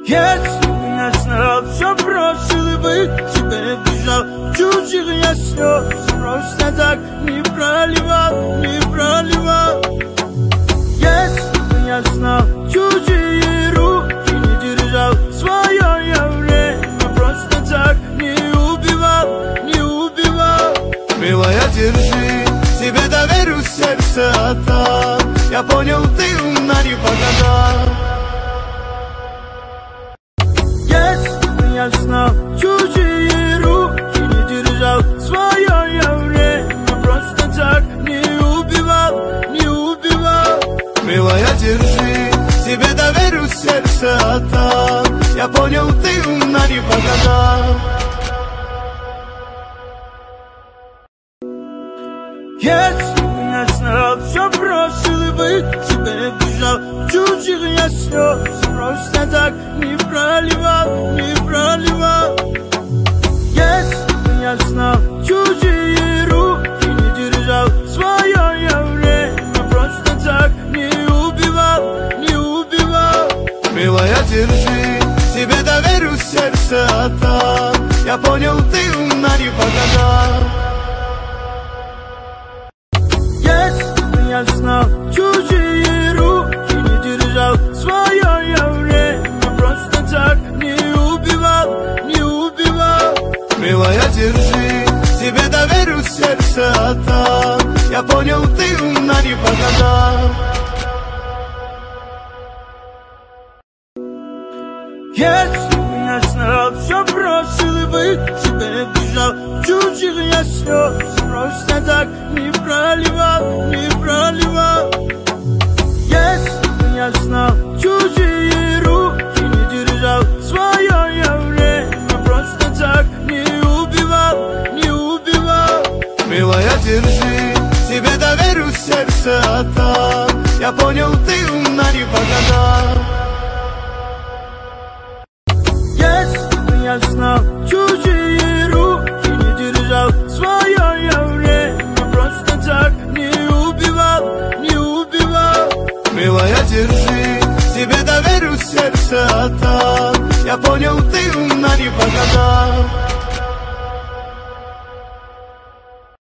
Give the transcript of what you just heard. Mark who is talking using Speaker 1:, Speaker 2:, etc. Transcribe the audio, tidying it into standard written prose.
Speaker 1: Если бы я знал, все бросил и бы к тебе бежал. Чужих я слез просто так не проливал, не проливал. Если бы я знал, чужие руки не держал, свое я время просто так не убивал, не убивал.
Speaker 2: Милая, держи, тебе доверю сердце отдам. Я понял, ты умна не по годам.
Speaker 1: Если бы я знал, чужие руки не держал, свое я время просто так не убивал, не убивал.
Speaker 2: Милая, держи, тебе доверю сердце отдам. Я понял, ты умна не по годам.
Speaker 1: Если бы я знал, все бросил и бы к тебе бежал. Чужих я слез просто так не проливал, не проливал. Если бы я знал, чужие руки не держал, свое я время просто так не убивал, не убивал.
Speaker 2: Милая, держи, тебе доверю сердце отдам. Я понял, ты умна не по годам.
Speaker 1: Если бы я знал, чужие руки не держал, свое я время просто так не убивал, не убивал.
Speaker 2: Милая, держи, тебе доверю сердце отдам. Я понял, ты умна не по годам.
Speaker 1: Если бы я знал, все бросил и бы к тебе бежал. Чужих я слез просто так не проливал, не проливал. Если бы я знал, чужие руки не держал, свое я время просто так не убивал, не убивал.
Speaker 2: Милая, держи, тебе доверю сердце отдам. Я понял, ты умна не по годам.
Speaker 1: Если бы я знал, чужие руки не держал, свое я время просто так не убивал, не убивал.
Speaker 2: Милая, держи, тебе доверю сердце отдам. Я понял, ты умна не по годам.